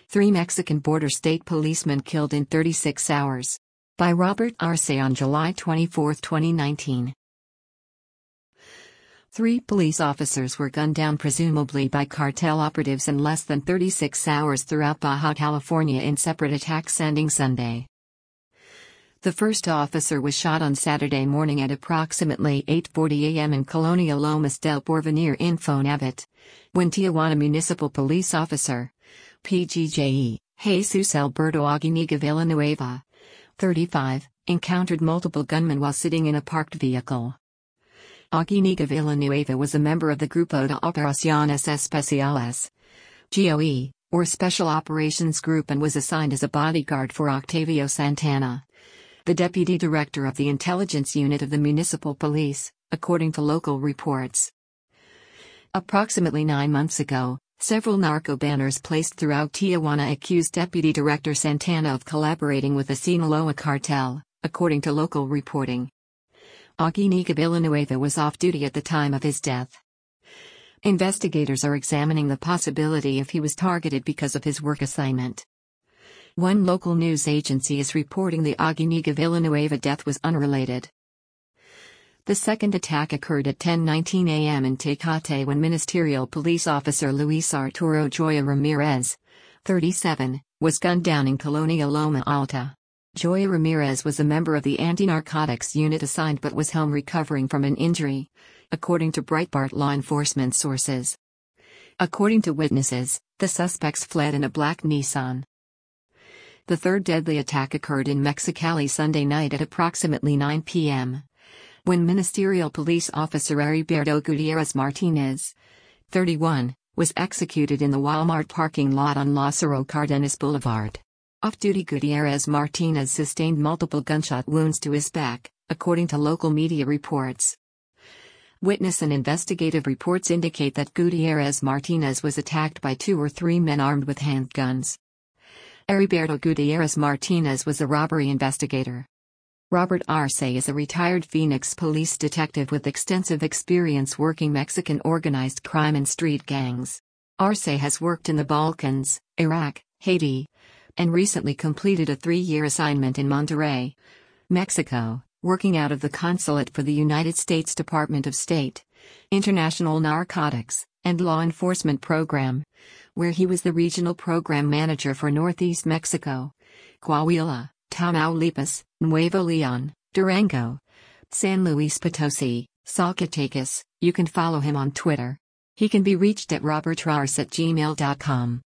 3 Mexican border state policemen killed in 36 hours. By Robert Arce on July 24, 2019. 3 police officers were gunned down presumably by cartel operatives in less than 36 hours throughout Baja California in separate attacks ending Sunday. The first officer was shot on Saturday morning at approximately 8:40 a.m. in Colonia Lomas del Porvenir Infonavit, when Tijuana Municipal Police Officer, PGJE, Jesus Alberto Aguiniga Villanueva, 35, encountered multiple gunmen while sitting in a parked vehicle. Aguiniga Villanueva was a member of the Grupo de Operaciones Especiales, GOE, or Special Operations Group, and was assigned as a bodyguard for Octavio Santana, the deputy director of the intelligence unit of the municipal police, according to local reports. Approximately 9 months ago, several narco banners placed throughout Tijuana accused Deputy Director Santana of collaborating with the Sinaloa cartel, according to local reporting. Aguiniga Villanueva was off duty at the time of his death. Investigators are examining the possibility if he was targeted because of his work assignment. One local news agency is reporting the Aguiniga Villanueva death was unrelated. The second attack occurred at 10:19 a.m. in Tecate when Ministerial Police Officer Luis Arturo Joya Ramirez, 37, was gunned down in Colonia Loma Alta. Joya Ramirez was a member of the anti-narcotics unit assigned but was home recovering from an injury, according to Breitbart law enforcement sources. According to witnesses, the suspects fled in a black Nissan. The third deadly attack occurred in Mexicali Sunday night at approximately 9 p.m. when Ministerial Police Officer Heriberto Gutierrez Martinez, 31, was executed in the Walmart parking lot on Lázaro Cárdenas Boulevard. Off-duty Gutierrez Martinez sustained multiple gunshot wounds to his back, according to local media reports. Witness and investigative reports indicate that Gutierrez Martinez was attacked by 2 or 3 men armed with handguns. Heriberto Gutierrez Martinez was a robbery investigator. Robert Arce is a retired Phoenix police detective with extensive experience working Mexican organized crime and street gangs. Arce has worked in the Balkans, Iraq, Haiti, and recently completed a 3-year assignment in Monterrey, Mexico, working out of the Consulate for the United States Department of State, International Narcotics, and Law Enforcement Program, where he was the regional program manager for Northeast Mexico, Coahuila, Tamaulipas, Nuevo León, Durango, San Luis Potosi, Zacatecas. You can follow him on Twitter. He can be reached at robertarce@gmail.com.